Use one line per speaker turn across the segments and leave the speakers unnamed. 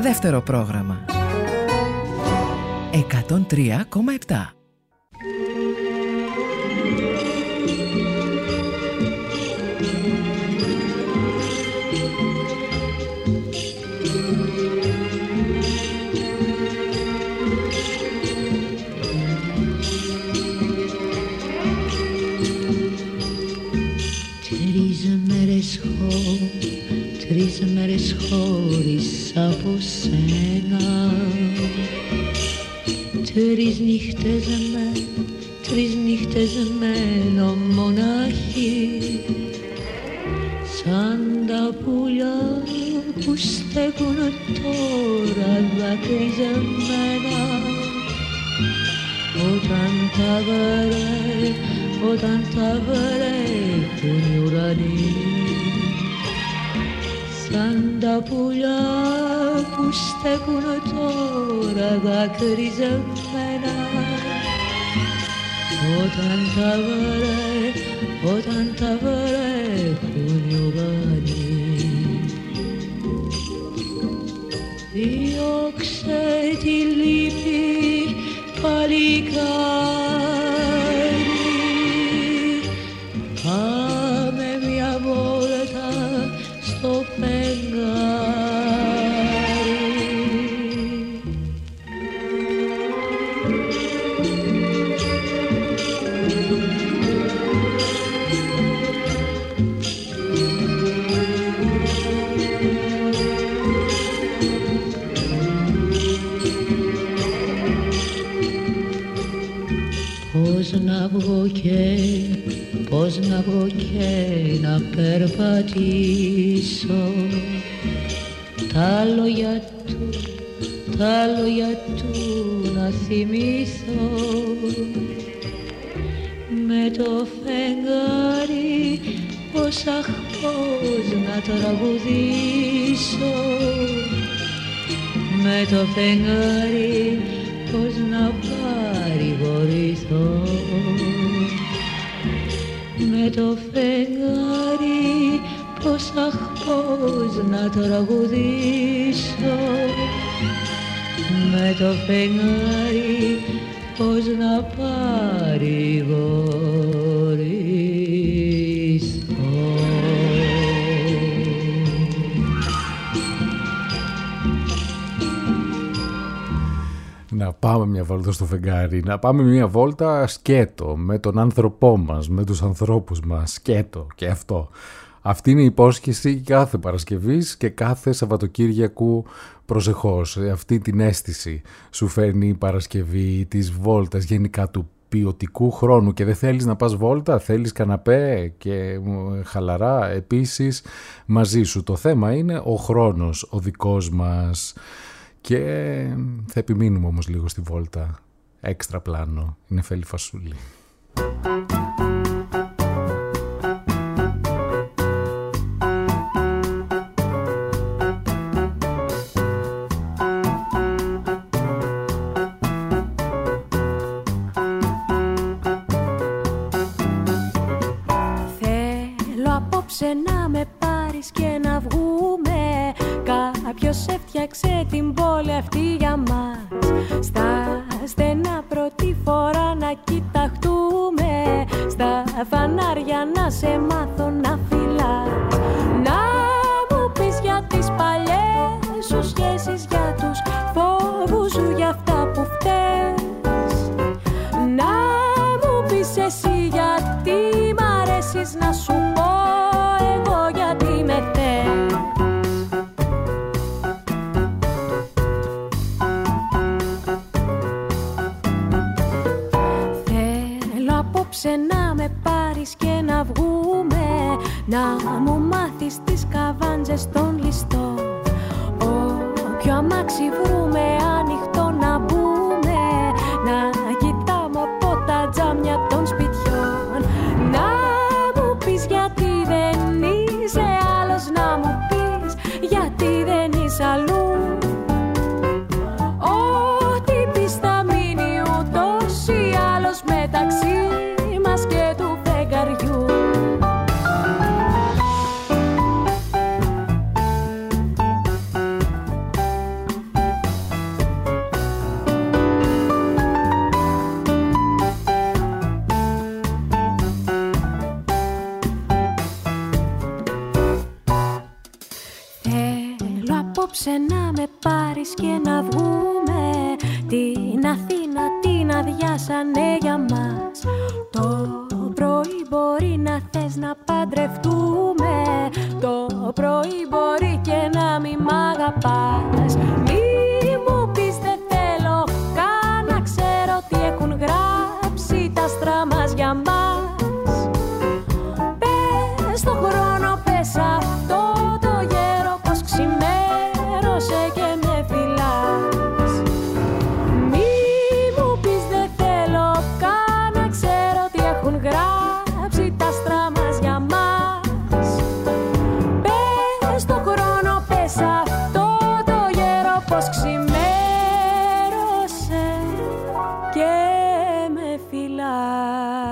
δεύτερο πρόγραμμα. 103,7.
Τρεις μέρες χωρίς από σένα, τρεις νύχτες μένω μοναχή, σαν τα πουλιά που στέκουν τώρα δακρυζεμένα, όταν τα βρέχουν οι ουρανοί. Σαν τα πουλιά που στέκουν τώρα δακρυζεμένα, όταν τα βρέχουν οι ουρανοί. Διώξε τη λύπη παλικάρι, πάμε μια βόλτα στο φεγγάρι. Πώς να βγω και να περπατήσω, τα λόγια του να θυμηθώ, με το φεγγάρι πώς να τραγουδήσω, με το φεγγάρι πώς να παρηγορηθώ, με το φεγγάρι πώς να τραγουδήσω, με το φεγγάρι πώς να παρηγορηθώ.
Να πάμε μια βόλτα στο φεγγάρι, να πάμε μια βόλτα σκέτο με τον άνθρωπό μας, με τους ανθρώπους μας, σκέτο και αυτό. Αυτή είναι η υπόσχεση κάθε Παρασκευής και κάθε Σαββατοκύριακου προσεχώς. Αυτή την αίσθηση σου φέρνει η Παρασκευή της βόλτας, γενικά του ποιοτικού χρόνου. Και δεν θέλεις να πας βόλτα, θέλεις καναπέ και χαλαρά επίσης μαζί σου. Το θέμα είναι ο χρόνος, ο δικός μας. Και θα επιμείνουμε όμως λίγο στη βόλτα. Έξτρα πλάνο. Είναι Φέλη Φασούλη.
Θέλω απόψε να με πάρεις και να βγούμε. Κάποιος έφτιαξε την πόλη αυτή για μας. Στα στενά πρώτη φορά να κοιταχτούμε, στα φανάρια να σε μάθω να φυλάς. Να μου πεις για τις παλιές σου σχέσεις, για τους φόβους σου, για αυτά που φταίς. Να μου πεις εσύ γιατί μ' αρέσεις, να σου πω εγώ γιατί με θες. Να με πάρεις και να βγούμε, να μου μάθεις τις καβάντζες των ληστών. Όποιο αμάξι βρούμε ανοιχτό να μπούμε, να κοιτάμε από τα τζάμια των σπιτιών. Να μου πεις γιατί δεν είσαι άλλος, να μου πεις γιατί δεν είσαι αλλού. Ό,τι πεις θα μείνει ούτως ή άλλως μεταξύ και του φεγγαριού. απόψε να με πάρεις και να βγούμε την Αθήνα την αδειάσανε για μας. Το πρωί μπορεί να θες να παντρευτούμε, το πρωί μπορεί και να μη μ' αγαπάς. Μη μου πεις δεν θέλω καν να ξέρω τι έχουν γράψει τα άστρα μας για μας. Πες το χρόνο, πες αυτό το γέρο πως ξημέρωσε και με φυλάς. Μη μου πεις δεν θέλω καν να ξέρω τι έχουν γράψει τα άστρα μας για μας. Πες το χρόνο, πες αυτό το γέρο πως ξημέρωσε και με φυλάς.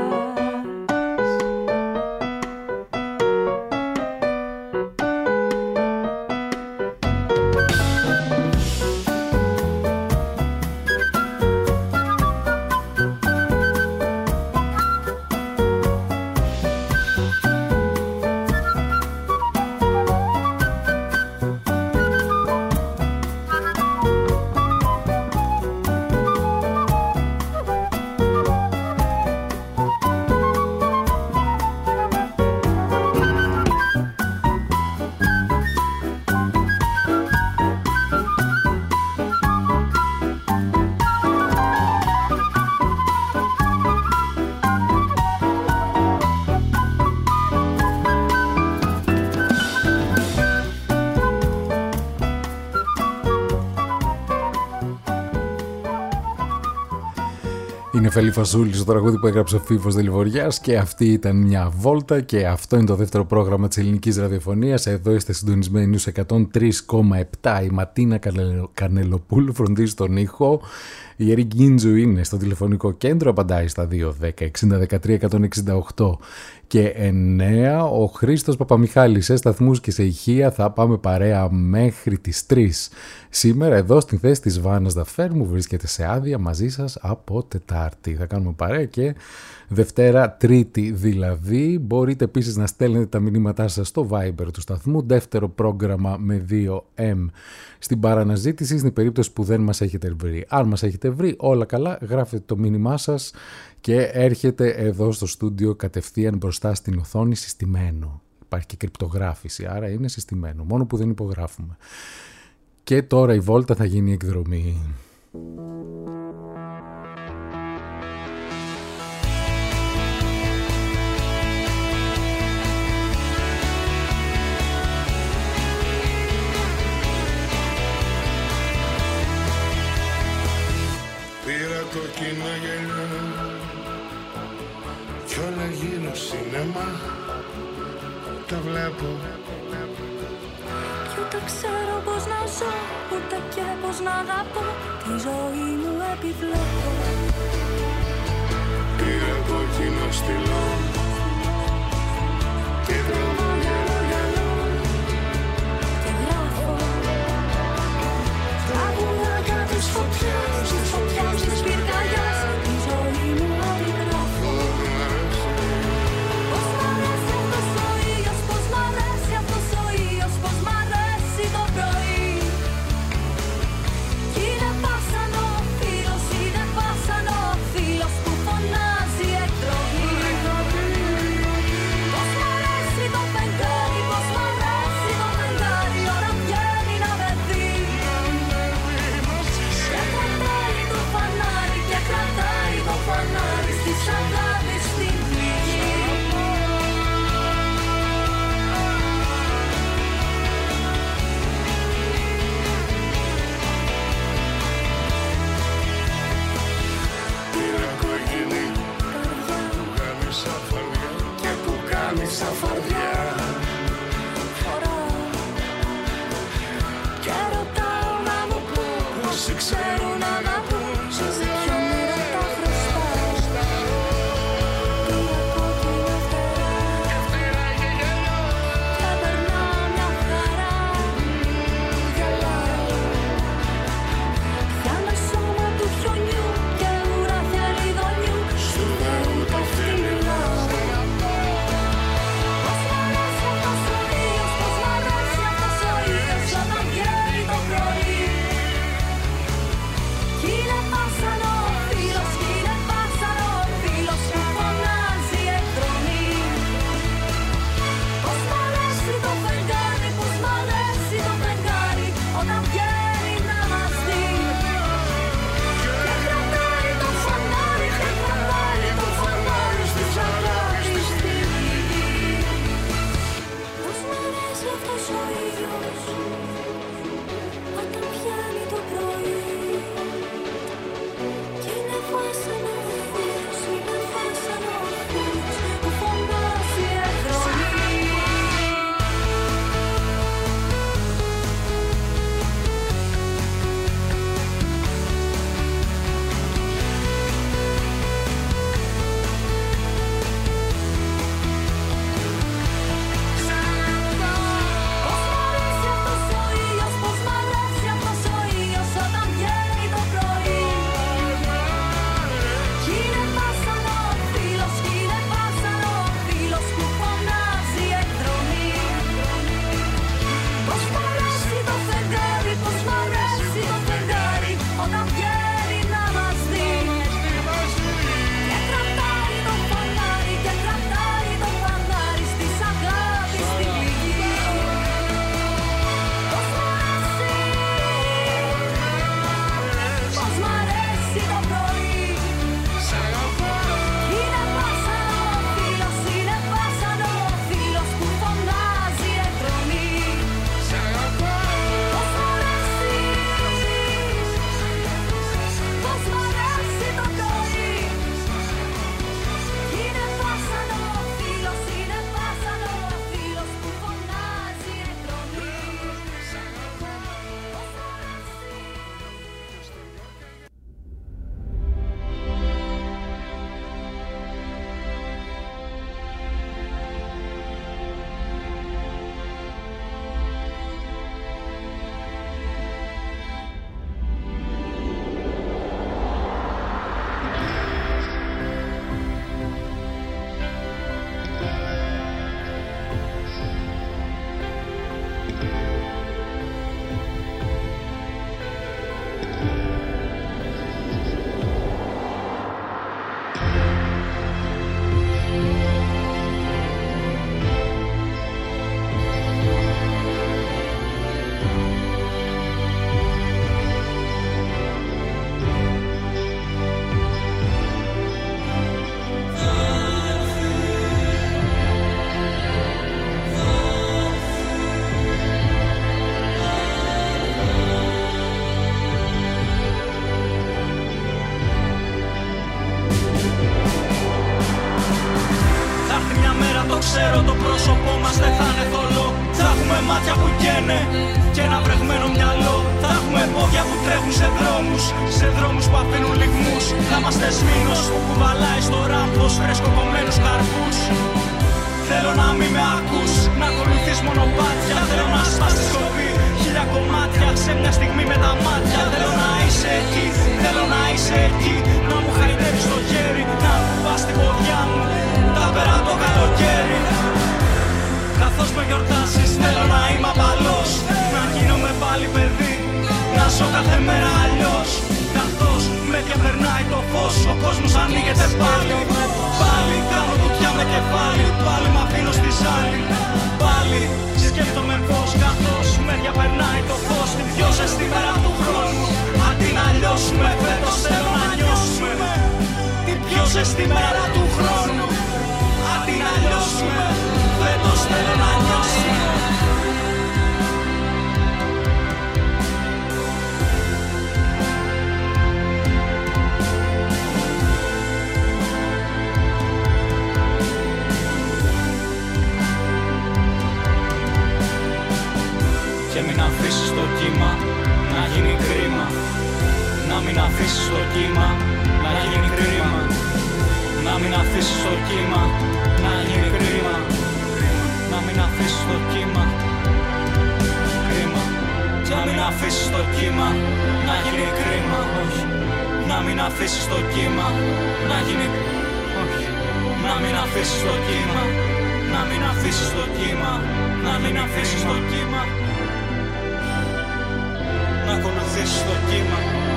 Είναι Φέλη Φασούλη στο τραγούδι που έγραψε ο Φίβος Δελιβοριάς και αυτή ήταν μια βόλτα και αυτό είναι το δεύτερο πρόγραμμα της ελληνικής ραδιοφωνίας. Εδώ είστε συντονισμένοι στους 103,7. Η Ματίνα Κανελοπούλου φροντίζει τον ήχο. Η Ερή Γκίντζου είναι στο τηλεφωνικό κέντρο, απαντάει στα 210-60-13-168 και 9. Ο Χρήστος Παπαμιχάλης σε σταθμούς και σε ηχεία θα πάμε παρέα μέχρι τις 3. Σήμερα εδώ στην θέση της Βάνας Δαφέρ μου βρίσκεται σε άδεια μαζί σας από Τετάρτη. Θα κάνουμε παρέα και Δευτέρα, Τρίτη δηλαδή. Μπορείτε επίσης να στέλνετε τα μηνύματά σας στο Viber του σταθμού. Δεύτερο πρόγραμμα με 2M στην παραναζήτηση στην περίπτωση που δεν μας έχετε βρει. Αν μας έχετε βρει, όλα καλά, γράφετε το μήνυμά σας και έρχεται εδώ στο στούντιο κατευθείαν μπροστά στην οθόνη συστημένο. Υπάρχει και κρυπτογράφηση, άρα είναι συστημένο, μόνο που δεν υπογράφουμε. Και τώρα η βόλτα θα γίνει εκδρομή.
Πήρα κόκκινα γυαλιά κι όλα γύρω σινεμά τα βλέπω.
Κι ούτε ξέρω πως να ζω, ούτε και πως να αγαπώ. Τη ζωή μου επιβλέπω.
Πήρα κόκκινο στυλό και τραβώ γυαλό
Και γράφω τραγουδάκια της φωτιάς, της φωτιάς, της πυρκαγιάς. Τη ζωή μου αντιγράφω. Πως μ' αρέσει αυτός ο ήλιος, πως μ' αρέσει αυτός ο ήλιος, πως μ' αρέσει το πρωί. Κι είναι πάσανο ο φίλος, είναι πάσανο ο φίλος που φωνάζει εκτροπή. Πως μ' αρέσει το φεγγάρι, πως μ' αρέσει το φεγγάρι, ώρα βγαίνει να με δει. Και κρατάει το φανάρι, και κρατάει το φανάρι στις αγάπης στην πληγή.
Πήρα κόκκινη που κάνει σαν φαρδιά και που κάνει σαν φαρδιά.
Φοράω και ρωτάω να μου πω όσοι ξέρουν να αγαπούν, σε ποιον μοίρα τα χρωστάω. Πήρα κόκκινα φτερά και περνάω μια χαρά. Γελάω πια με σώμα του χιονιού και ουράθια λιδονιού, σου Θεού το αυτή μιλάω. Πως μ' αρέσει αυτός ο ήλιος, πως μ' αρέσει αυτός ο ήλιος, όταν βγαίνει
καίνε και ένα βρεγμένο μυαλό. Θα έχουμε πόδια που τρέχουν σε δρόμους που αφήνουν λιγμούς. Θα είμαστε σμήνος που κουβαλάει στο ράμπος φρεσκοκομμένους καρπούς. Θέλω να μην με ακούς, να ακολουθείς μονοπάτια. Θέλω να σπάς τη σιωπή, χίλια κομμάτια σε μια στιγμή με τα μάτια. Θέλω να είσαι εκεί, θέλω να είσαι εκεί. Να μου χαϊδεύεις το χέρι, να κουμπάς την ποδιά μου τα πέρα το καλοκαίρι. Καθώς με γιορτάσεις θέλω να είμαι απαλός, να γίνομαι πάλι παιδί, να ζω κάθε μέρα αλλιώς. Καθώς με διαπερνάει το φως, ο κόσμος ανοίγεται πάλι. Πάλι κάνω κουτιά με κεφάλι, πάλι μ' αφήνω στη ζάλη. Πάλι σκέφτομαι πως καθώς με διαπερνάει το φως, την πιο ζεστή μέρα του χρόνου. Αντί να λιώσουμε φέτος θέλω να νιώσουμε την πιο ζεστή μέρα του χρόνου. Αντί να λιώσουμε φέτος θέλω να νιώσουμε. Και μην αφήσεις το κύμα να γίνει κρίμα. Να μην αφήσεις το κύμα να γίνει κρίμα. Να μην αφήσεις το κύμα να γίνει κρίμα. Να μην αφήσεις το κύμα κρίμα. Να μην αφήσεις το κύμα να γίνει κρίμα. Όχι. Να μην αφήσεις το κύμα να γίνει. Όχι. Να μην αφήσεις το κύμα. Να μην αφήσεις το κύμα. Να μην αφήσεις το κύμα να ακολουθήσεις το κύμα.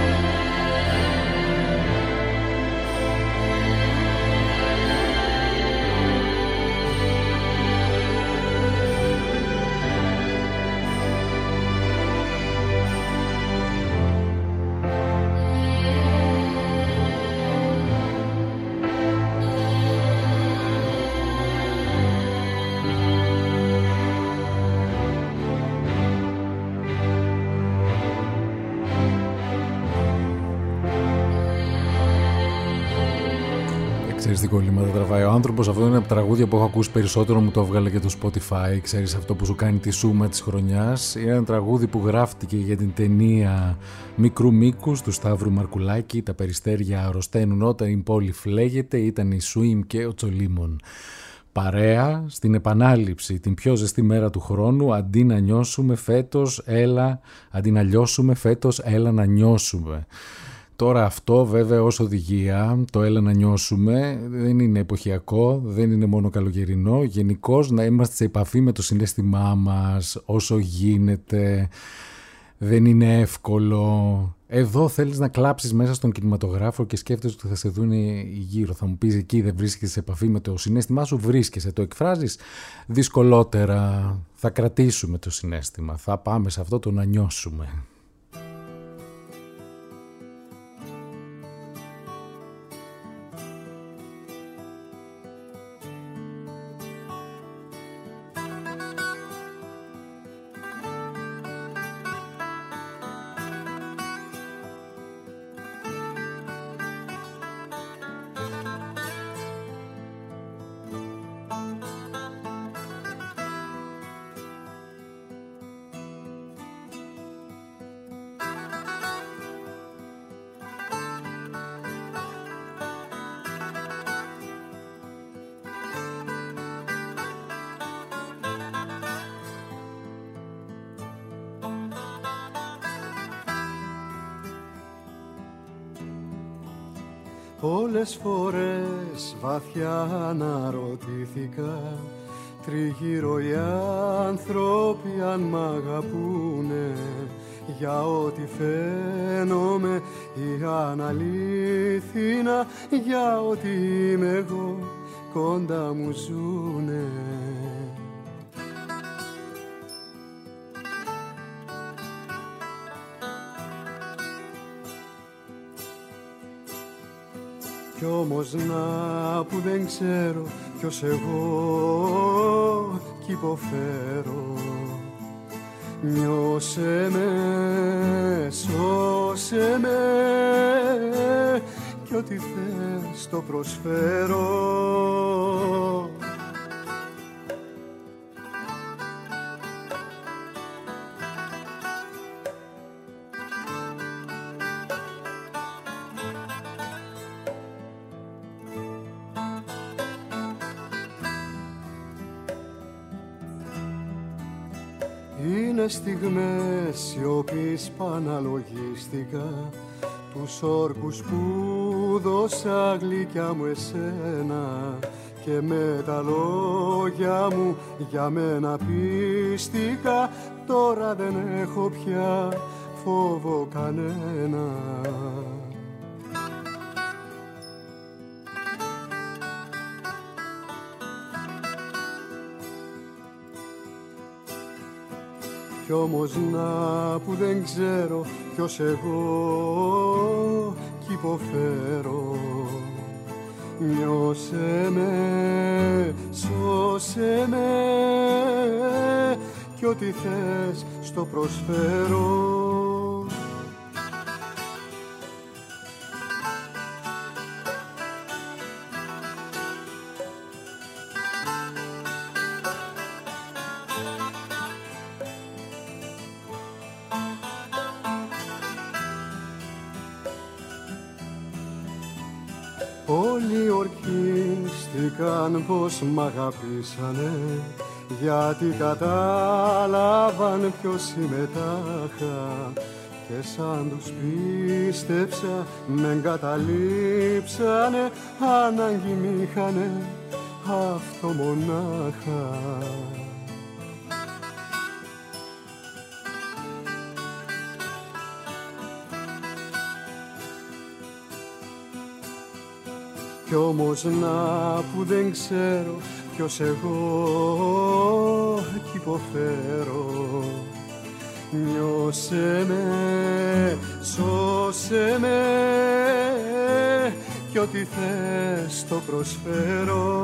Ξέρεις τι κολλήματα τραβάει ο άνθρωπος. Αυτό είναι από τα τραγούδια που έχω ακούσει περισσότερο, μου το έβγαλε και το Spotify. Ξέρεις αυτό που σου κάνει τη σούμα της χρονιάς. Είναι ένα τραγούδι που γράφτηκε για την ταινία Μικρού Μήκους του Σταύρου Μαρκουλάκη. Τα περιστέρια αρρωσταίνουν όταν η πόλη φλέγεται. Ήταν η Σουίμ και ο Τσολίμων. Παρέα στην επανάληψη την πιο ζεστή μέρα του χρόνου. Αντί να νιώσουμε φέτος έλα, αντί να λιώσουμε φέτος έλα να νιώσουμε. Τώρα αυτό βέβαια ως οδηγία, το έλα να νιώσουμε, δεν είναι εποχιακό, δεν είναι μόνο καλοκαιρινό. Γενικώς να είμαστε σε επαφή με το συναίσθημά μας όσο γίνεται, δεν είναι εύκολο. Εδώ θέλεις να κλάψεις μέσα στον κινηματογράφο και σκέφτεσαι ότι θα σε δουν γύρω. Θα μου πεις εκεί δεν βρίσκεσαι σε επαφή με το συναίσθημά σου, βρίσκεσαι, το εκφράζεις δυσκολότερα. Θα κρατήσουμε το συναίσθημα, θα πάμε σε αυτό το να νιώσουμε.
Πολλές φορές βαθιά αναρωτήθηκα τριγύρω οι άνθρωποι αν μ' αγαπούνε, για ό,τι φαίνομαι ή αν αλήθινα, για ό,τι είμαι εγώ κοντά μου ζουνε. Κι όμως να που δεν ξέρω ποιος εγώ κι υποφέρω. Νιώσε με, σώσε με κι ό,τι θες το προσφέρω. είναι στιγμές σιωπής παναλογίστηκα τους όρκους που δώσα γλυκιά μου εσένα και με τα λόγια μου για μένα πίστηκα. Τώρα δεν έχω πια φόβο κανένα. Κι όμως να που δεν ξέρω ποιος εγώ κι υποφέρω. Νιώσε με, σώσε με κι ό,τι θες στο προσφέρω. Όλοι ορκίστηκαν πως μ' αγαπήσανε, γιατί κατάλαβαν ποιος είμαι τάχα. Και σαν τους πίστεψα με εγκαταλείψανε, ανάγκη μ' είχανε αυτό μονάχα. Κι όμως να που δεν ξέρω ποιος εγώ κι υποφέρω. Νιώσε με, σώσε με κι ό,τι θες το προσφέρω.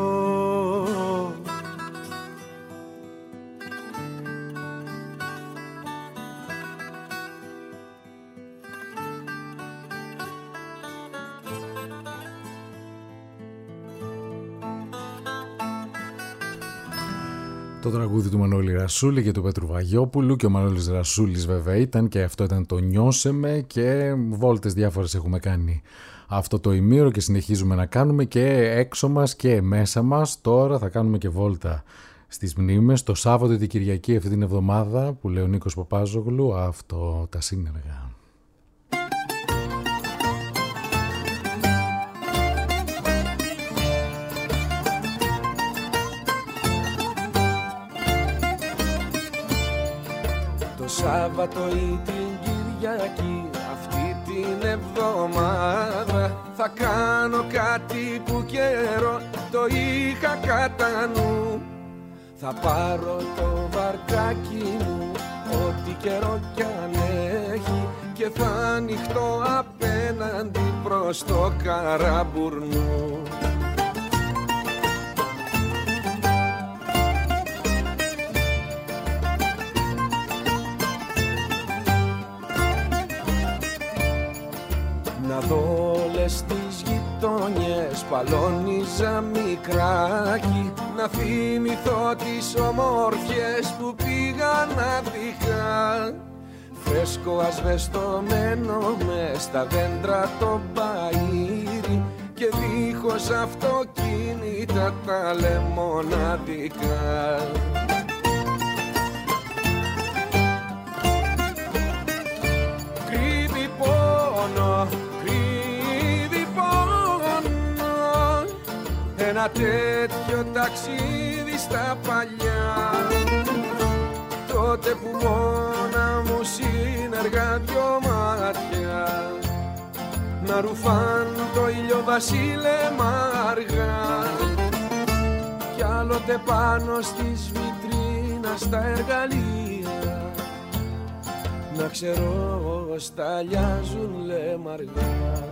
Το τραγούδι του Μανώλη Ρασούλη και του Πέτρου Βαγιόπουλου, και ο Μανώλης Ρασούλης βέβαια ήταν, και αυτό ήταν το «Νιώσε με», και βόλτες διάφορες έχουμε κάνει αυτό το ημίωρο και συνεχίζουμε να κάνουμε και έξω μας και μέσα μας. Τώρα θα κάνουμε και βόλτα στις μνήμες, το Σάββατο την Κυριακή αυτή την εβδομάδα που λέει ο Νίκος Παπάζογλου, αυτό τα σύνεργα.
Σάββατο ή την Κυριακή αυτή την εβδομάδα θα κάνω κάτι που καιρό το είχα κατά νου. Θα πάρω το βαρκάκι μου ό,τι καιρό κι αν έχει και θα ανοιχτώ απέναντι προς το Καραμπουρνού. Να δω όλες τις γειτόνιες παλώνιζα μικράκι, να θυμηθώ τις ομόρφιες που πήγα να δείχα. Φρέσκο ασβεστομένο μες στα δέντρα το μπαΐρι και δίχως αυτοκίνητα τα λεμοναδικά. Κρύβει πόνο, κρύβει πόνο, ένα τέτοιο ταξίδι στα παλιά, τότε που μόνα μου σύνεργα δυο μάτια να ρουφάν το ηλιοβασίλεμα αργά, κι άλλοτε πάνω στις βιτρίνα στα εργαλεία να ξέρω σταλιάζουν λεμαργά.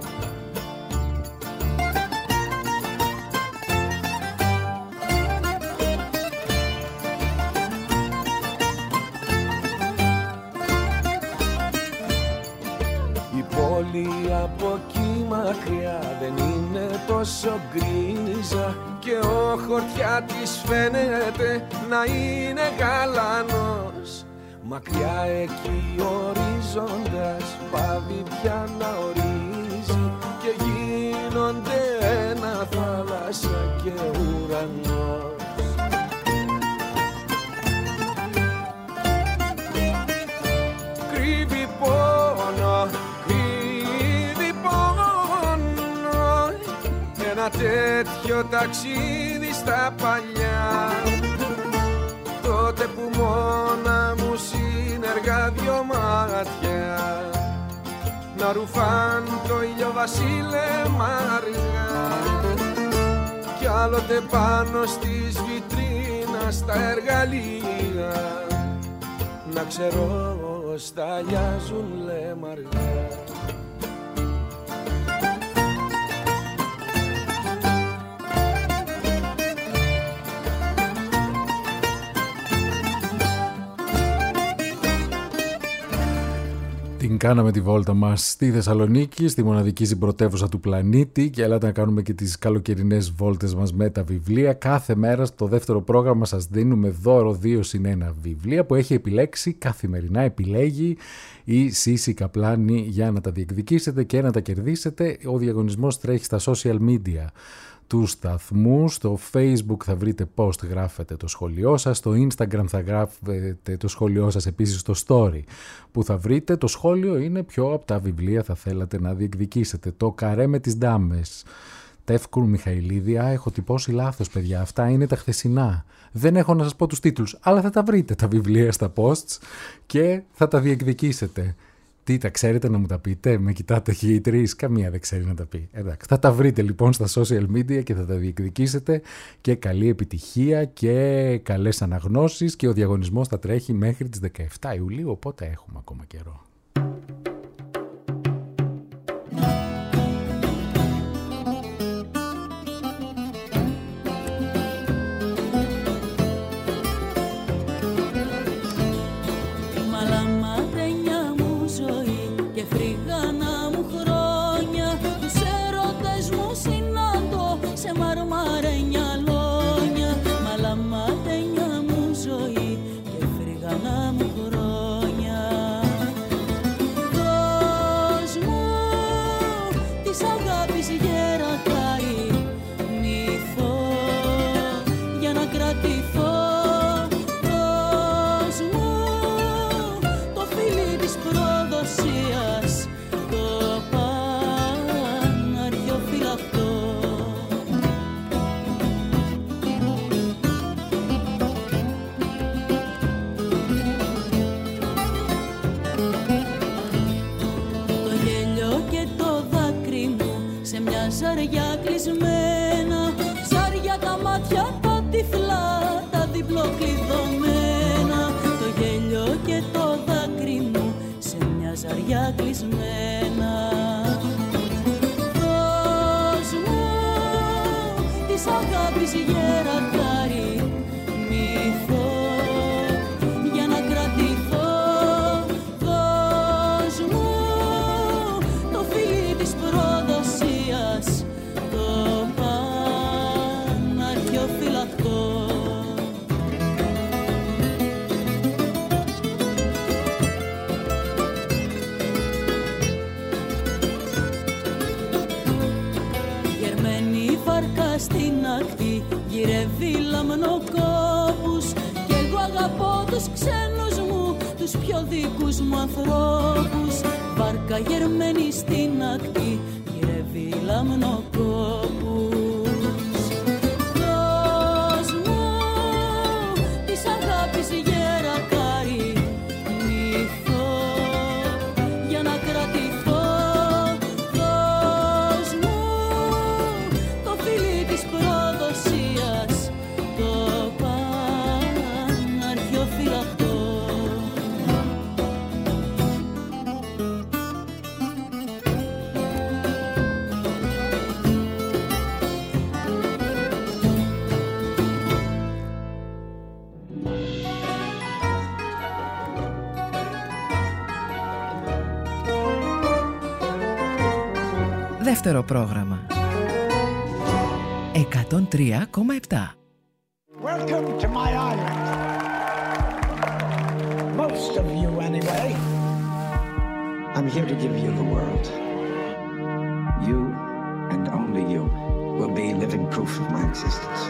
Η πόλη από εκεί μακριά δεν είναι τόσο γκρίζα και ο χορτιάτης φαίνεται να είναι γαλανός. Μακριά εκεί ο ορίζοντας πάβει πια να ορίζει και γίνονται ένα θάλασσα και ουρανός. τέτοιο ταξίδι στα παλιά, τότε που μόνα μου συνεργά δυο μάτια να ρουφάν το ηλιοβασίλεμα αργά, κι άλλοτε πάνω στις βιτρίνας τα εργαλεία να ξέρω σταλιάζουν λεμαργά.
Την κάναμε τη βόλτα μας στη Θεσσαλονίκη, στη μοναδική συμπρωτεύουσα του πλανήτη, και έλατε να κάνουμε και τις καλοκαιρινές βόλτες μας με τα βιβλία. Κάθε μέρα στο δεύτερο πρόγραμμα σας δίνουμε δώρο 2+1 βιβλία που έχει επιλέξει, καθημερινά επιλέγει η Σύση Καπλάνη για να τα διεκδικήσετε και να τα κερδίσετε. Ο διαγωνισμός τρέχει στα social media του σταθμού. Στο Facebook θα βρείτε post, γράφετε το σχόλιο σας. Στο Instagram θα γράφετε το σχόλιο σας επίσης στο story που θα βρείτε. Το σχόλιο είναι ποιο από τα βιβλία θα θέλατε να διεκδικήσετε. Το Καρέ με τις Ντάμες, Τεύκουρ Μιχαηλίδη. Έχω τυπώσει λάθος, παιδιά. Αυτά είναι τα χθεσινά. Δεν έχω να σας πω τους τίτλους, αλλά θα τα βρείτε τα βιβλία στα posts και θα τα διεκδικήσετε. Τι, τα ξέρετε να μου τα πείτε? Με κοιτάτε και οι τρεις, καμία δεν ξέρει να τα πει. Εντάξει, θα τα βρείτε λοιπόν στα social media και θα τα διεκδικήσετε, και καλή επιτυχία και καλές αναγνώσεις, και ο διαγωνισμός θα τρέχει μέχρι τις 17 Ιουλίου, οπότε έχουμε ακόμα καιρό.
Ζαριά κλεισμένα, ζάρια τα μάτια τα τυφλά, τα διπλοκλειδωμένα. Το γέλιο και το δάκρυ μου σε μια ζαριά κλεισμένα. Δώσ' μου της αγάπης γερακάρι μύθο για να κρατηθώ. Δώσ' μου το φίλι της προδοσίας, το πανάρχιο φυλακτό. Γερμένη βάρκα στην ακτή γυρεύει λαμνοκόπους, κι εγώ αγαπώ τους ξένους μου, τους πιο δικούς μου ανθρώπους. Βάρκα γερμένη στην ακτή γυρεύει λαμνοκόπους. Δώσ' μου της αγάπης γερακάρι μύθο για να κρατηθώ. Δώσ' μου το φίλι της προδοσίας, το πανάρχιο φυλακτό.
Δεύτερο πρόγραμμα 103,7.
Welcome to my island. Most of you anyway. I'm here to give you the world. You and only you will be living proof of my existence.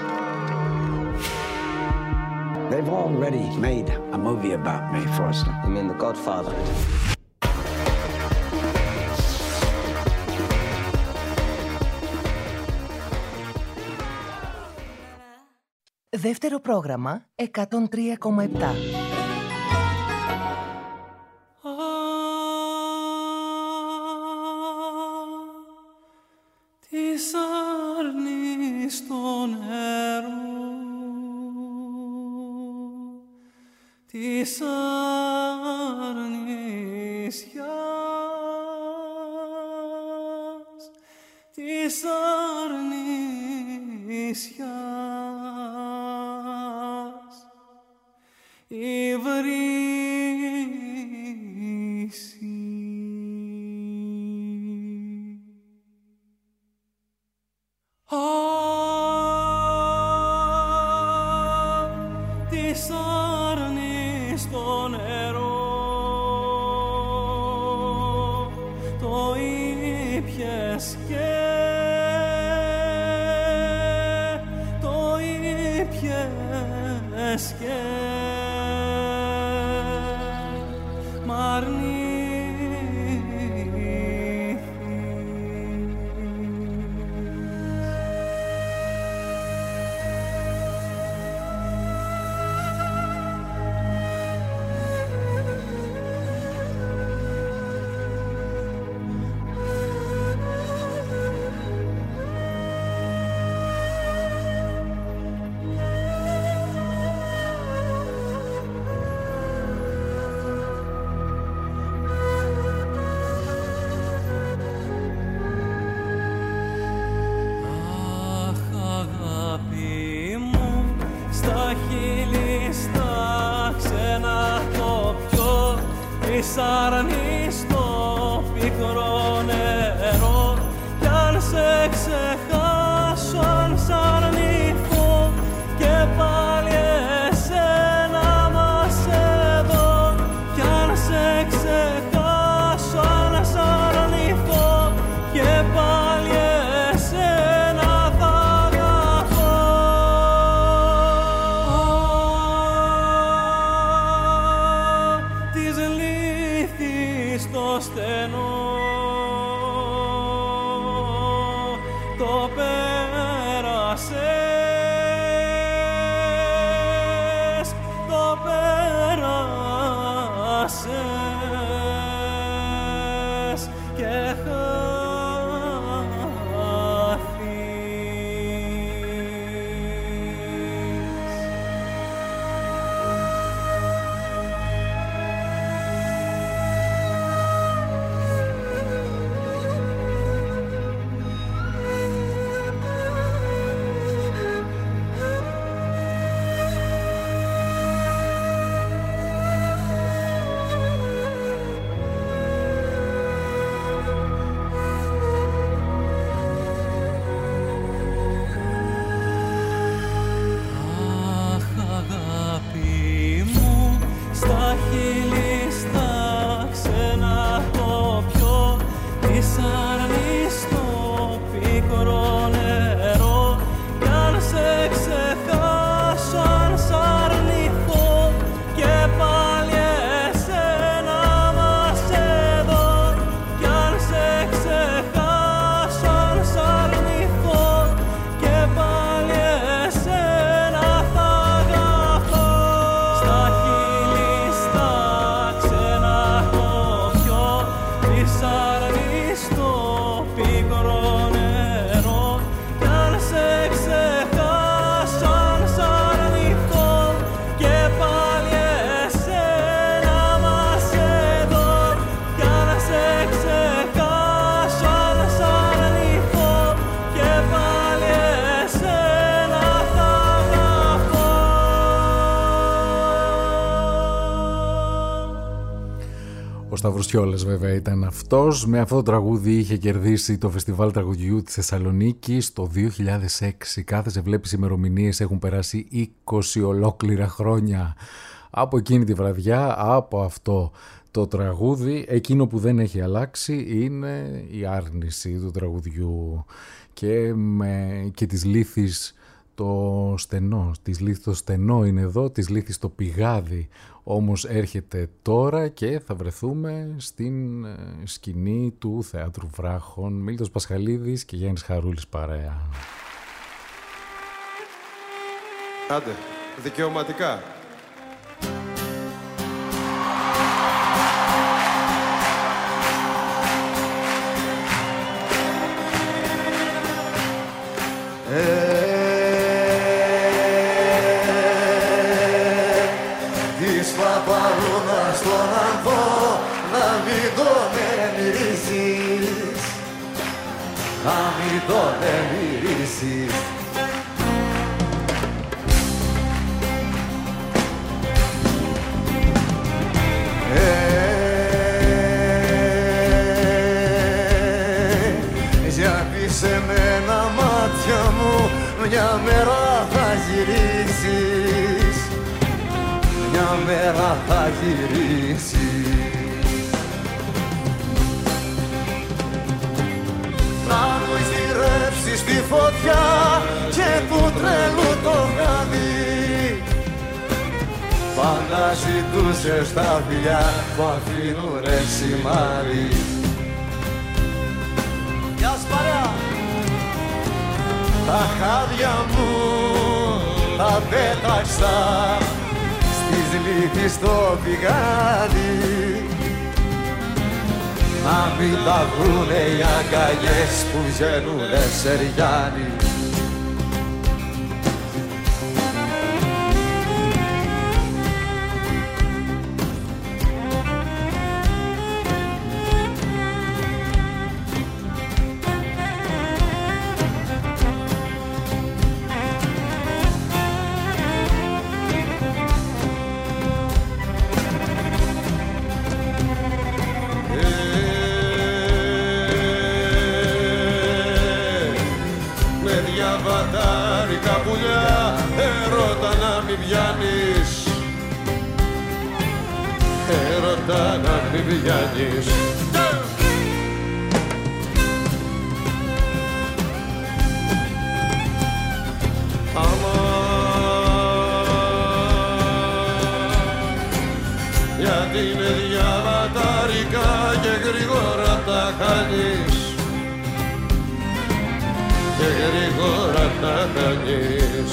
They've already made a movie about me, Forster.
You mean The Godfather?
Δεύτερο πρόγραμμα 103,7.
Της άρνης στο νερό, της αρνησιάς, της αρνησιάς η βρύση. Της άρνης στο νερό, το ήπιες και το ήπιες και μ' της άρνης στο πικρό νερό, κι αν σε ξεχάσω, αν σ' αρνηθώ και πάλι εσένα μας εδώ, κι αν σε ξεχάσω, αν σ' αρνηθώ και πάλι εσένα θα αγαπώ. Της λύθης το στενό το πέρασες, το πέρασες και
Σταυρουσιόλας βέβαια ήταν αυτός. Με αυτό το τραγούδι είχε κερδίσει το Φεστιβάλ Τραγουδιού της Θεσσαλονίκης το 2006. Κάθεσαι, βλέπεις ημερομηνίες, έχουν περάσει 20 ολόκληρα χρόνια από εκείνη τη βραδιά, από αυτό το τραγούδι. Εκείνο που δεν έχει αλλάξει είναι η άρνηση του τραγουδιού και της λύθης το στενό. Της λύθης το στενό είναι εδώ, της λύθης το πηγάδι όμως έρχεται τώρα και θα βρεθούμε στην σκηνή του Θεάτρου Βράχων. Μίλτος Πασχαλίδης και Γιάννης Χαρούλης παρέα.
Άντε, δικαιωματικά.
Της παπαρούνα στον ανθό να μην τον εμμυρίσεις, να μην τον εμμυρίσεις. Γιατί σε μένα μάτια μου μια μέρα θα γυρίσεις, μια μέρα θα γυρίσεις. Να μου γυρέψεις τη φωτιά και του τρέλου το χάδι, πάντα ζητούσες τα φιλιά που αφήνουνε σημάδι. Γεια σου παρέα! Τα χάδια μου τα πέταξα στις λύθεις στο πηγάδι, να μην τα βρουνε οι αγκαλιές που βγαίνουνε σεριάνι.
Έρωτα να μην βγαίνεις. Γιατί είναι διαβαταρικά και γρήγορα τα χάνεις, και γρήγορα τα χάνεις.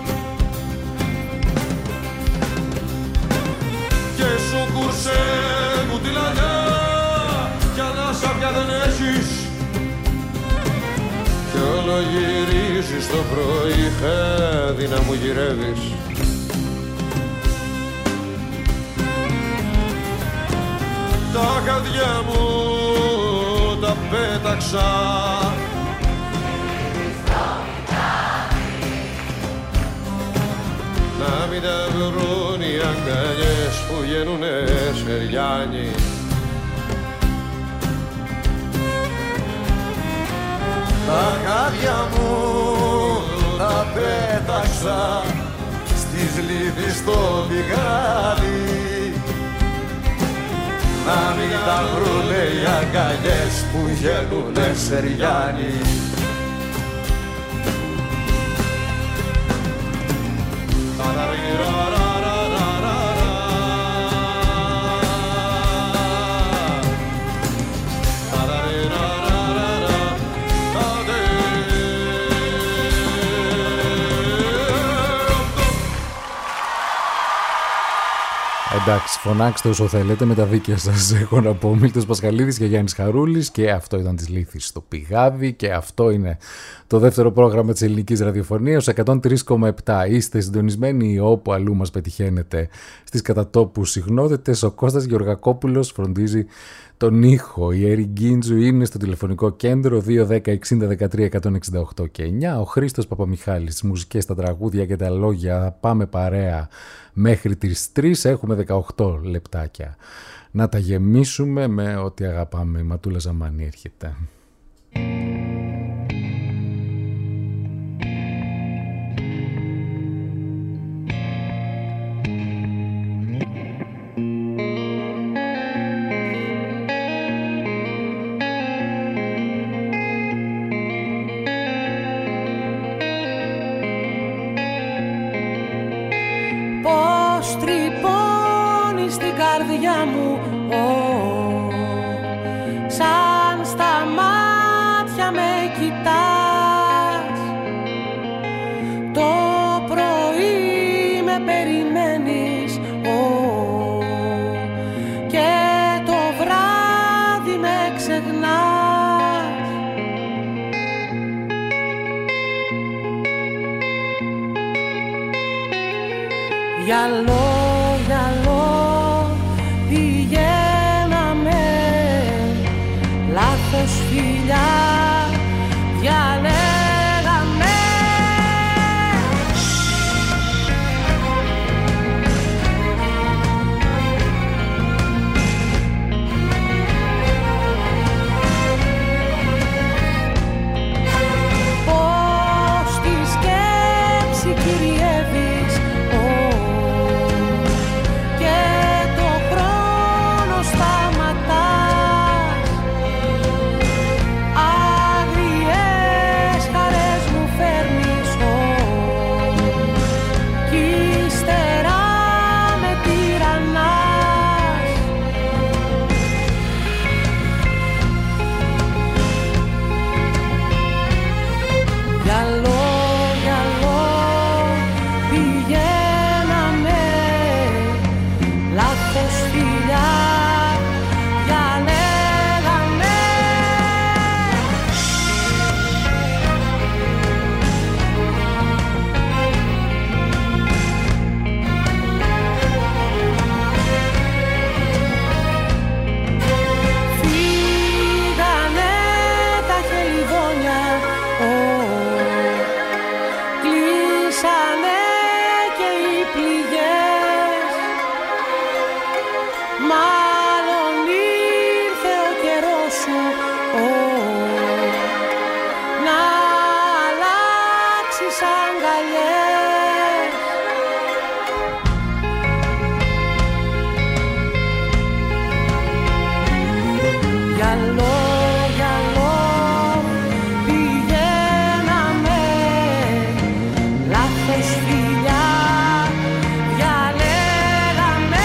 Σου κουρσεύουν τη λαγιά κι ανάσα πια δεν έχεις, κι όλο γυρίζεις το πρωί χάδι να μου γυρεύεις. Τα χαδιά μου τα πέταξα να μην τα βρουν οι αγκαλιές που βγαίνουνε σεριάνι.
Τα χάδια μου τα πέταξα στις λύθεις στο πηγάδι, να μην τα βρουνε οι αγκαλιές που βγαίνουνε σεριάνι.
Εντάξει, φωνάξτε όσο θέλετε με τα δίκαια σας. Έχω να πω Μίλτος Πασχαλίδης και Γιάννης Χαρούλης, και αυτό ήταν τις Λύθεις στο πηγάδι, και αυτό είναι το δεύτερο πρόγραμμα της ελληνικής ραδιοφωνίας, 103,7. Είστε συντονισμένοι όπου αλλού μας πετυχαίνετε στις κατατόπους συχνότητες. Ο Κώστας Γεωργακόπουλος φροντίζει τον ήχο. Η Έρη Γκίντζου είναι στο τηλεφωνικό κέντρο 210 60 13 168 και 9. Ο Χρήστος Παπαμιχάλης, τις μουσικές, τα τραγούδια και τα λόγια. Πάμε παρέα μέχρι τις 3. Έχουμε 18 λεπτάκια να τα γεμίσουμε με ό,τι αγαπάμε. Η Ματούλα Ζαμάνη έρχεται.
καρδιά μου, σαν στα μάτια με κοιτάς. Το πρωί λάθος φιλιά διαλέγαμε. Πώς τη σκέψη κυριεύεις και το χρόνο σταματάς. Άγριες χαρές μου φέρνεις κι ύστερα με τυραννάς. Γυαλό, γυαλό πηγαίναμε, λάθος φιλιά διαλέγαμε. Φύγανε τα χελιδόνια, κλείσανε και οι πληγές. Μάλλον ήρθε ο καιρός σου να αλλάξεις αγκαλιές. Γυαλό, γυαλό πηγαίναμε, λάθος φιλιά διαλέγαμε.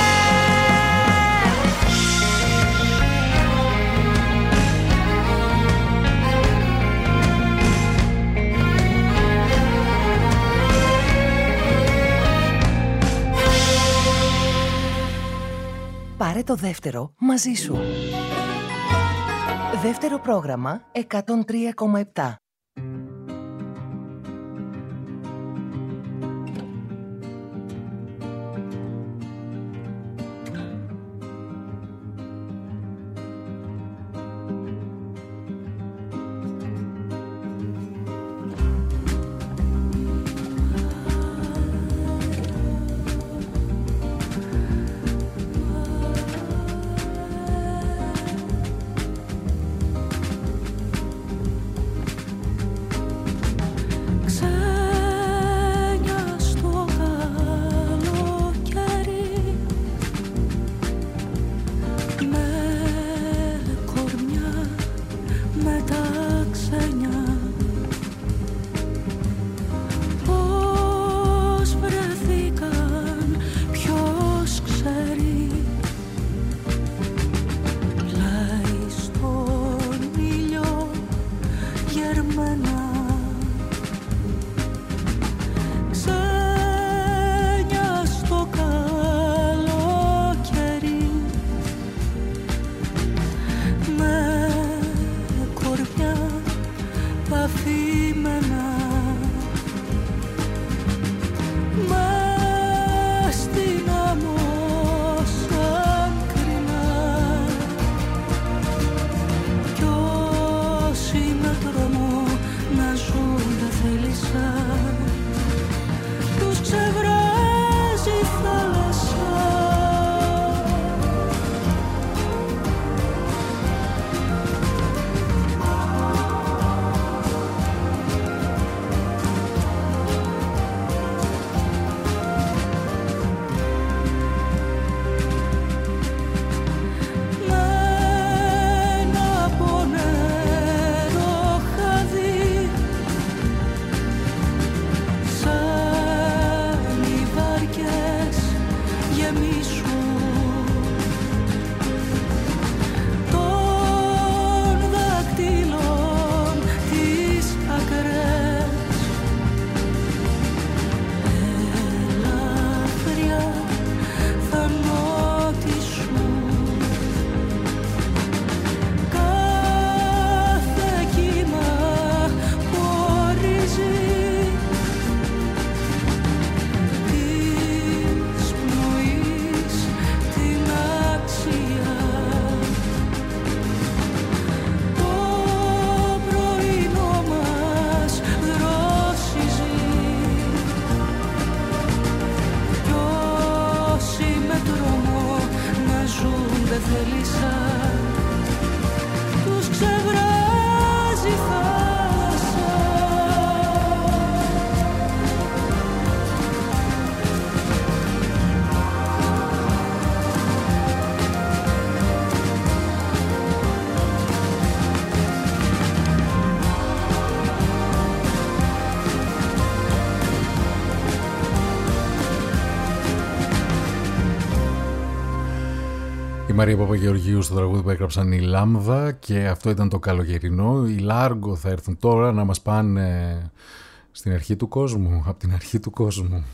Πάρε το δεύτερο μαζί σου. Δεύτερο πρόγραμμα 103,7.
Μαρία Παπαγεωργίου στο τραγούδι που έγραψαν η Λάμδα, και αυτό ήταν το καλοκαιρινό. Οι Λάργο θα έρθουν τώρα να μας πάνε στην αρχή του κόσμου, από την αρχή του κόσμου.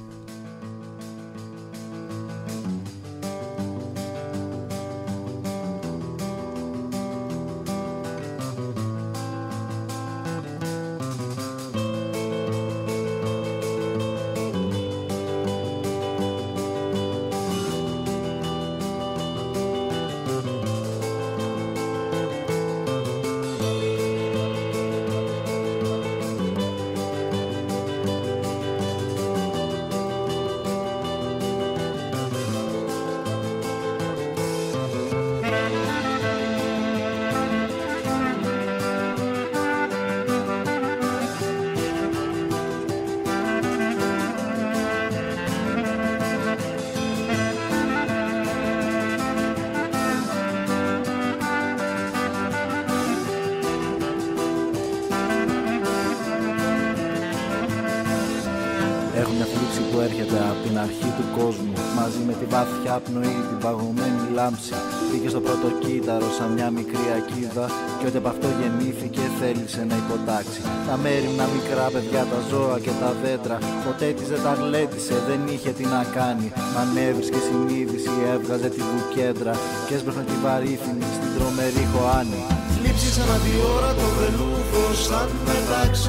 Πνοή την παγωμένη λάμψη. Μπήκε στο πρώτο κύτταρο σαν μια μικρή ακίδα, και ότι από αυτό γεννήθηκε θέλησε να υποτάξει τα μέρημνα μικρά παιδιά, τα ζώα και τα δέντρα. Ποτέ της δεν τα γλέντισε, δεν είχε τι να κάνει. Μα αν έβρισκε συνείδηση έβγαζε τη βουκέντρα και έσπρεχνε τη βαρύθινη στην τρομερή χωάνη.
Θλίψη σαν αντιόρα το βελούδο σαν μετάξι.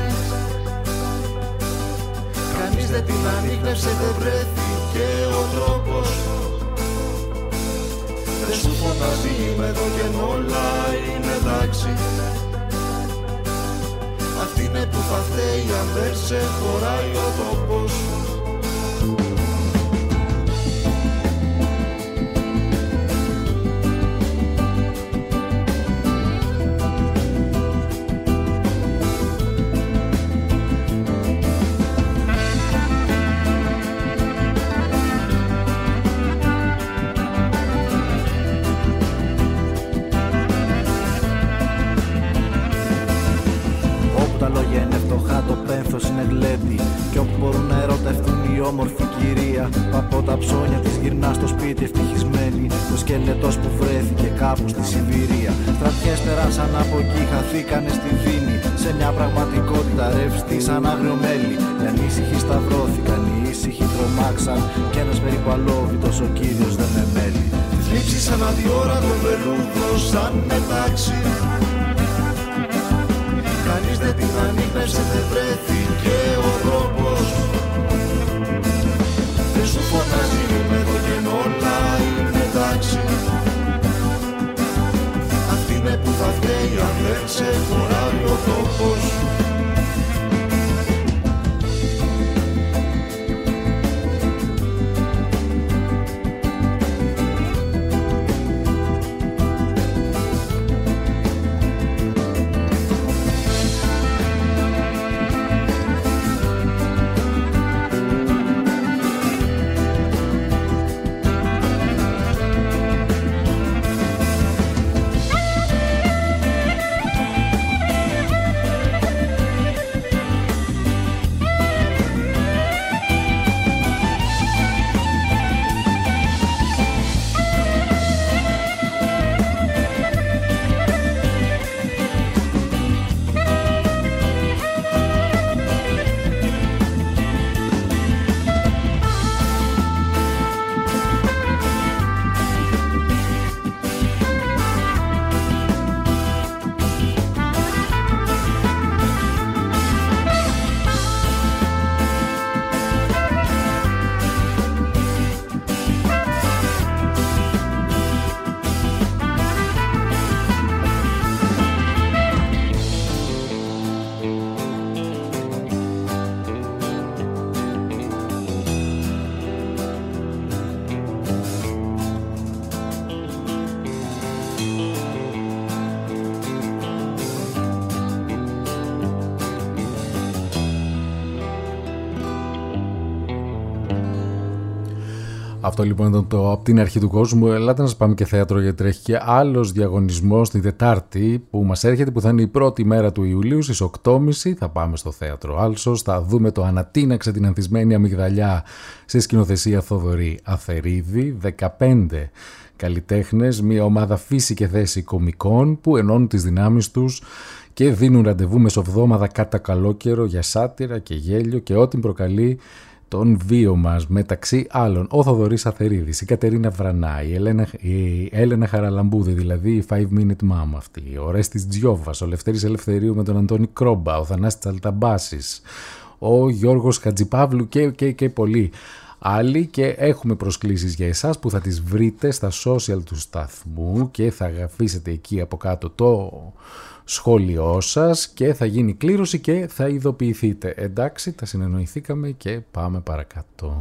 Κανείς δεν την ανίκνευσε, δεν βρέθηκε ο τρόπος. Δεν σου φωνάζει είμαι εδώ και όλα είναι εντάξει. Αυτή είναι που θα φταίει αν δεν σε χωράει ο τόπος.
Κι όπου μπορούν να ερωτευτούν οι όμορφοι κυρία, από τα ψώνια της γυρνά στο σπίτι ευτυχισμένη. Το σκελετός που βρέθηκε κάπου στη Σιβηρία. Στρατιές περάσαν από εκεί, χαθήκανε στη δίνη, σε μια πραγματικότητα ρευστή σαν άγριο μέλι. Οι ανήσυχοι σταυρώθηκαν, οι ήσυχοι τρομάξαν, κι ένας περίπου αλόβητος ο κύριος δεν με μέλει.
Θλίψη σαν αντιόρατο βελούδο σαν μετάξι. Κανείς δεν την ανίκνευσε, δεν βρέθηκε ο τρόπος. Δεν σου φωνάζει είμαι εδώ και όλα είναι εντάξει. Αυτή είναι που θα φταίει αν δεν σε χωράει ο τόπος.
Αυτό λοιπόν ήταν το από την αρχή του κόσμου. Ελάτε να σας πάμε και θέατρο, γιατί τρέχει και άλλος διαγωνισμός την Τετάρτη που μας έρχεται, που θα είναι η πρώτη μέρα του Ιουλίου στις 8.30. Θα πάμε στο θέατρο Άλσος, θα δούμε το «Ανατείναξε την ανθισμένη αμυγδαλιά» σε σκηνοθεσία Θοδωρή Αθερίδη. 15 καλλιτέχνες, μια ομάδα φύση και θέση κομικών που ενώνουν τις δυνάμεις τους και δίνουν ραντεβού μεσοβδόμαδα κατά καλό καιρό για σάτυρα και γέλιο και ό,τι προκαλεί τον βίο μας, μεταξύ άλλων ο Θοδωρής Αθερίδης, η Κατερίνα Βρανά, η Έλενα Χαραλαμπούδη, δηλαδή η 5 Minute Mom αυτή, ο Ρέστης Τζιόβας, ο Λευτέρης Ελευθερίου με τον Αντώνη Κρόμπα, ο Θανάσης Τσαλταμπάσης, ο Γιώργος Χατζιπαύλου και πολλοί άλλοι, και έχουμε προσκλήσεις για εσάς που θα τις βρείτε στα social του σταθμού και θα αφήσετε εκεί από κάτω το σχόλιο σας και θα γίνει κλήρωση και θα ειδοποιηθείτε. Εντάξει, τα συνεννοηθήκαμε και πάμε παρακάτω.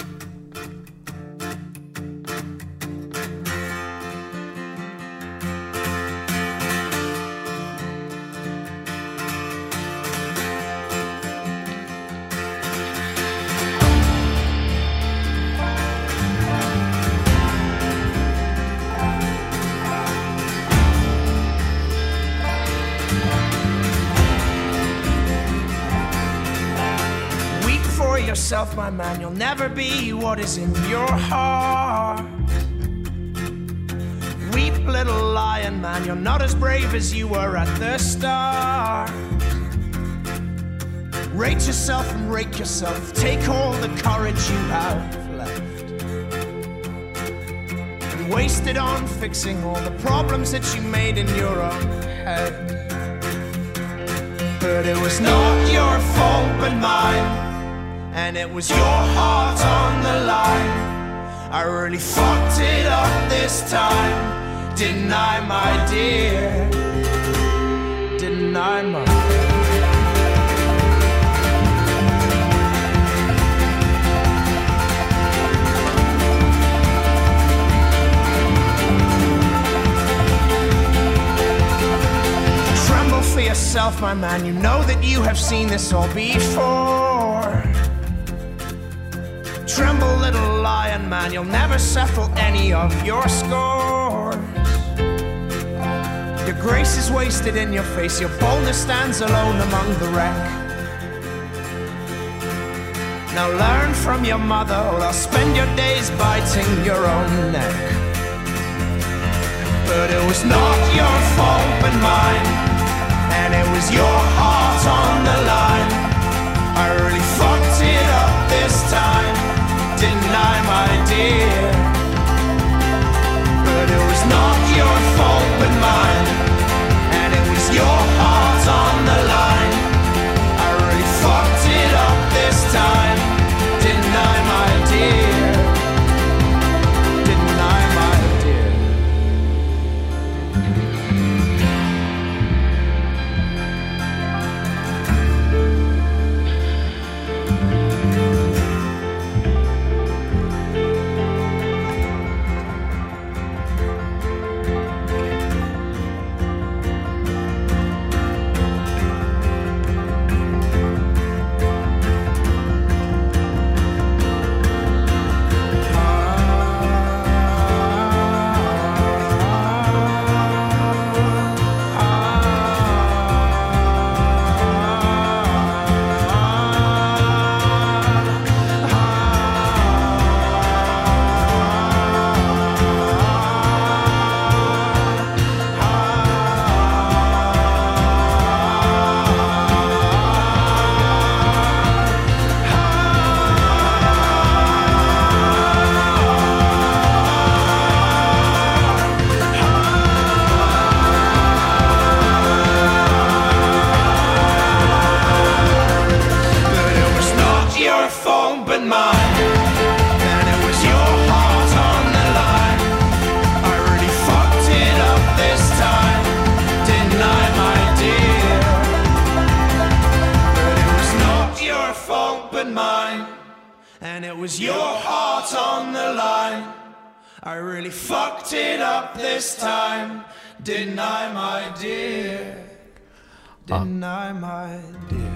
Yourself, my man, you'll never be what is in your heart. Weep, little lion man, you're not as brave as you were at the start. Rate yourself and rake yourself, take all the courage you have left and waste it on fixing all the problems that you made in your own head. But it was not your fault but mine, and it was your heart on the line. I really fucked it up this time, didn't I, my dear? Didn't I, my dear? Tremble for yourself, my man, you know that you have seen this all before. Tremble, little lion man, you'll never settle any of your scores. Your grace is wasted in your face, your boldness stands alone among the wreck. Now learn from your mother, or I'll spend your days biting your own neck. But it was not your fault but mine, and it was your heart on the line. I really fucked it up this time, didn't I, my dear? But it was not your fault but mine, and it was your heart on the line. I really fucked it up this time, didn't I, my dear? Didn't I, my dear? I really fucked it up this time, didn't I, my dear? Didn't I, my dear?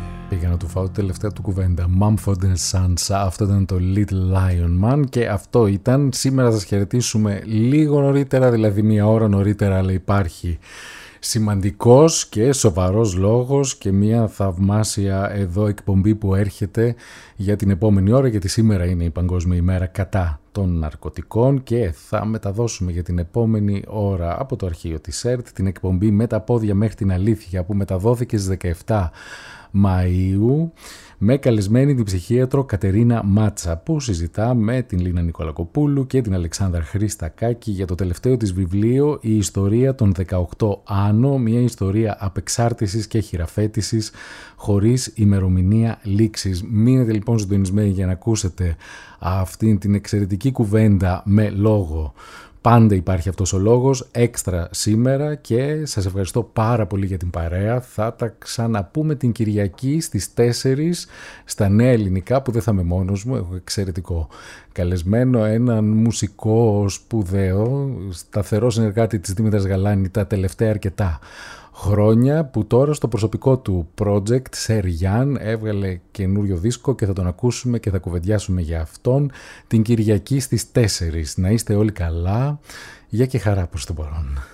για να του φάω τη τελευταία του κουβέντα. Mumford & Sons, αυτό ήταν το Little Lion Man και αυτό ήταν. Σήμερα θα σας χαιρετήσουμε λίγο νωρίτερα, δηλαδή μία ώρα νωρίτερα, αλλά υπάρχει σημαντικός και σοβαρός λόγος και μια θαυμάσια εδώ εκπομπή που έρχεται για την επόμενη ώρα, γιατί σήμερα είναι η Παγκόσμια ημέρα κατά των ναρκωτικών και θα μεταδώσουμε για την επόμενη ώρα από το αρχείο της ΕΡΤ την εκπομπή «Με τα πόδια μέχρι την αλήθεια» που μεταδόθηκε στις 17 Μαΐου με καλεσμένη την ψυχίατρο Κατερίνα Μάτσα που συζητά με την Λίνα Νικολακοπούλου και την Αλεξάνδρα Χριστακάκη για το τελευταίο της βιβλίο «Η ιστορία των 18 Άνω», μια ιστορία απεξάρτησης και χειραφέτησης χωρίς ημερομηνία λήξης. Μείνετε λοιπόν συντονισμένοι για να ακούσετε αυτή την εξαιρετική κουβέντα με λόγο. Πάντα υπάρχει αυτός ο λόγος, έξτρα σήμερα, και σας ευχαριστώ πάρα πολύ για την παρέα. Θα τα ξαναπούμε την Κυριακή στις 4 στα Νέα Ελληνικά, που δεν θα είμαι μόνος μου, έχω εξαιρετικό καλεσμένο, έναν μουσικό σπουδαίο, σταθερό συνεργάτη της Δήμητρας Γαλάνη τα τελευταία αρκετά χρόνια, που τώρα στο προσωπικό του project Σερ Γιάν έβγαλε καινούριο δίσκο και θα τον ακούσουμε και θα κουβεντιάσουμε για αυτόν την Κυριακή στις 4. Να είστε όλοι καλά, για και χαρά προς το παρόν.